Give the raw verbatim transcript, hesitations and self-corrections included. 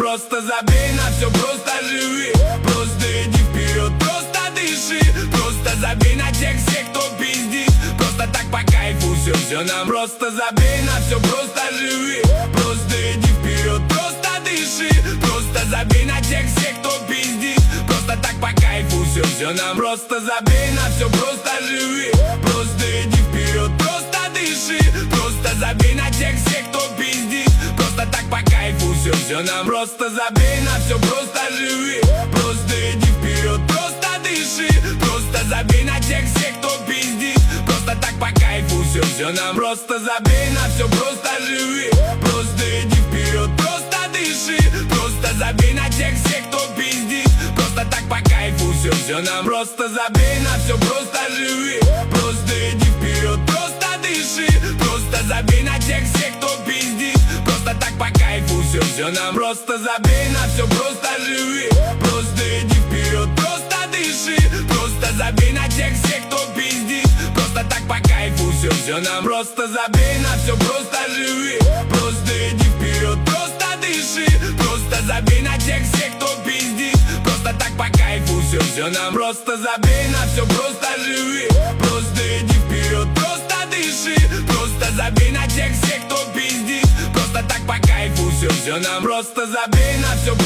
просто забей на все, просто живи. Просто иди вперед, просто дыши. Просто забей на тех всех, кто пиздит. Просто так по кайфу все, все нам. Просто забей на все, просто живи. Просто иди вперед, просто дыши. Просто забей на тех всех, кто пиздит. Просто так по кайфу все, все нам. Просто забей на все, просто живи. Просто иди вперед, просто дыши. Просто забей на тех всех, кто пиздит. Просто так по кайфу все, все нам. Просто забей на все, просто живи. Просто иди вперед, просто дыши. Просто забей на тех всех, кто пиздит. Просто так по кайфу все, все нам. Просто забей на все, просто живи. Просто иди вперед, просто дыши. Просто забей на тех всех, кто пиздит. Просто так по кайфу все, все нам. Просто забей на все, просто живи. Просто иди вперед, просто дыши. Просто забей на тех всех, кто пиздит. Просто так по кайфу все, все нам. Просто забей на все, просто живи. Просто иди вперед, просто дыши. Просто забей на тех всех, кто пиздит. Просто так по кайфу все, все нам. Просто забей на все, просто живи. Просто иди вперед, просто дыши. Просто забей на тех всех, кто пиздит. Просто так по кайфу все, все нам. Просто забей на все, просто живи. Просто иди вперед, просто дыши. Просто забей на тех всех, кто пиздит. Просто так по кайфу все, все нам. Просто забей на все,